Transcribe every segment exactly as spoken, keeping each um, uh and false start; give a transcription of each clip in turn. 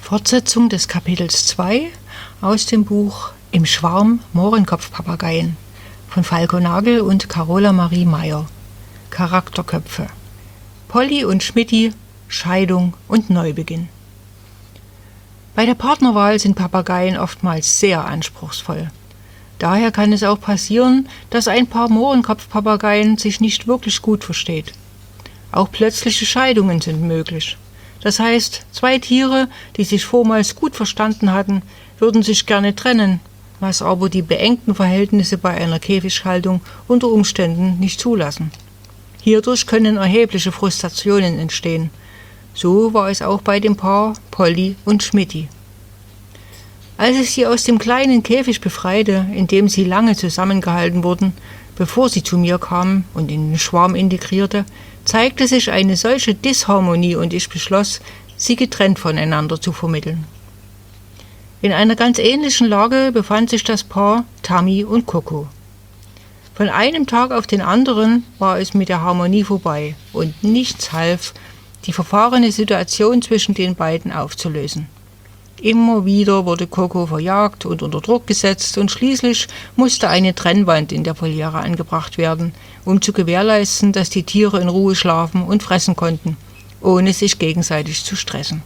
Fortsetzung des Kapitels zwei aus dem Buch Im Schwarm Mohrenkopfpapageien von Falco Nagel und Carola Marie Meyer. Charakterköpfe: Polly und Schmidti, Scheidung und Neubeginn. Bei der Partnerwahl sind Papageien oftmals sehr anspruchsvoll. Daher kann es auch passieren, dass ein Paar Mohrenkopfpapageien sich nicht wirklich gut versteht. Auch plötzliche Scheidungen sind möglich. Das heißt, zwei Tiere, die sich vormals gut verstanden hatten, würden sich gerne trennen, was aber die beengten Verhältnisse bei einer Käfighaltung unter Umständen nicht zulassen. Hierdurch können erhebliche Frustrationen entstehen. So war es auch bei dem Paar Polly und Schmidti. Als ich sie aus dem kleinen Käfig befreite, in dem sie lange zusammengehalten wurden, bevor sie zu mir kamen und in den Schwarm integrierte, zeigte sich eine solche Disharmonie und ich beschloss, sie getrennt voneinander zu vermitteln. In einer ganz ähnlichen Lage befand sich das Paar Tammy und Coco. Von einem Tag auf den anderen war es mit der Harmonie vorbei und nichts half, die verfahrene Situation zwischen den beiden aufzulösen. Immer wieder wurde Coco verjagt und unter Druck gesetzt und schließlich musste eine Trennwand in der Voliere angebracht werden, um zu gewährleisten, dass die Tiere in Ruhe schlafen und fressen konnten, ohne sich gegenseitig zu stressen.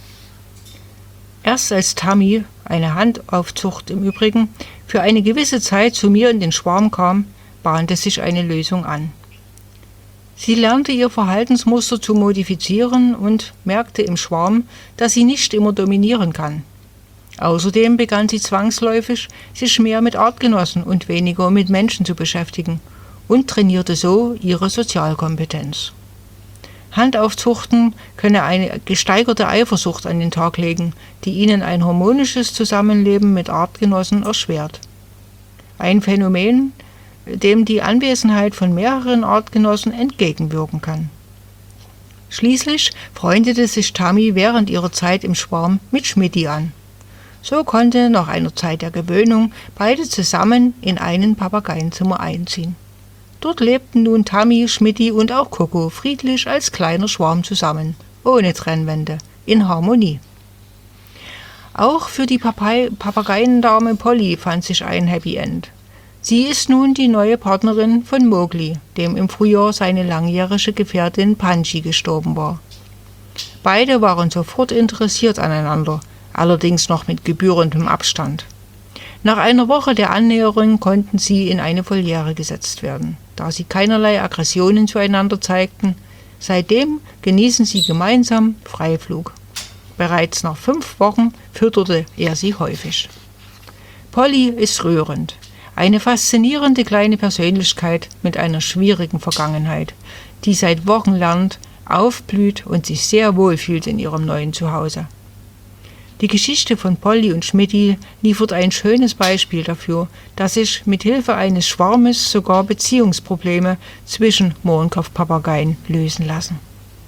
Erst als Tammy, eine Handaufzucht im Übrigen, für eine gewisse Zeit zu mir in den Schwarm kam, bahnte sich eine Lösung an. Sie lernte ihr Verhaltensmuster zu modifizieren und merkte im Schwarm, dass sie nicht immer dominieren kann. Außerdem begann sie zwangsläufig, sich mehr mit Artgenossen und weniger mit Menschen zu beschäftigen und trainierte so ihre Sozialkompetenz. Handaufzuchten könne eine gesteigerte Eifersucht an den Tag legen, die ihnen ein harmonisches Zusammenleben mit Artgenossen erschwert. Ein Phänomen, dem die Anwesenheit von mehreren Artgenossen entgegenwirken kann. Schließlich freundete sich Tammy während ihrer Zeit im Schwarm mit Schmidti an. So konnte nach einer Zeit der Gewöhnung beide zusammen in einen Papageienzimmer einziehen. Dort lebten nun Tammy, Schmidti und auch Coco friedlich als kleiner Schwarm zusammen, ohne Trennwände, in Harmonie. Auch für die Papay- Papageiendame Polly fand sich ein Happy End. Sie ist nun die neue Partnerin von Mowgli, dem im Frühjahr seine langjährige Gefährtin Panchi gestorben war. Beide waren sofort interessiert aneinander, allerdings noch mit gebührendem Abstand. Nach einer Woche der Annäherung konnten sie in eine Voliere gesetzt werden, da sie keinerlei Aggressionen zueinander zeigten. Seitdem genießen sie gemeinsam Freiflug. Bereits nach fünf Wochen fütterte er sie häufig. Polly ist rührend. Eine faszinierende kleine Persönlichkeit mit einer schwierigen Vergangenheit, die seit Wochen lernt, aufblüht und sich sehr wohl fühlt in ihrem neuen Zuhause. Die Geschichte von Polly und Schmidti liefert ein schönes Beispiel dafür, dass sich mit Hilfe eines Schwarmes sogar Beziehungsprobleme zwischen Mohrenkopfpapageien lösen lassen.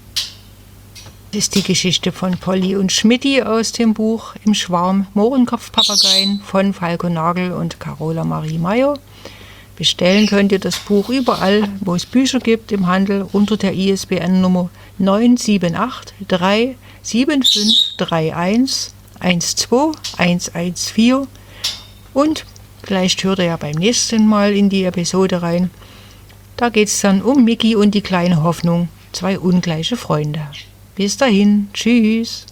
Das ist die Geschichte von Polly und Schmidti aus dem Buch Im Schwarm Mohrenkopfpapageien von Falco Nagel und Carola Marie Meyer. Bestellen könnt ihr das Buch überall, wo es Bücher gibt, im Handel unter der I S B N-Nummer neun sieben acht drei sieben fünf drei eins eins zwei eins eins vier. Und vielleicht hört ihr ja beim nächsten Mal in die Episode rein. Da geht es dann um Mickey und die kleine Hoffnung, zwei ungleiche Freunde. Bis dahin, tschüss.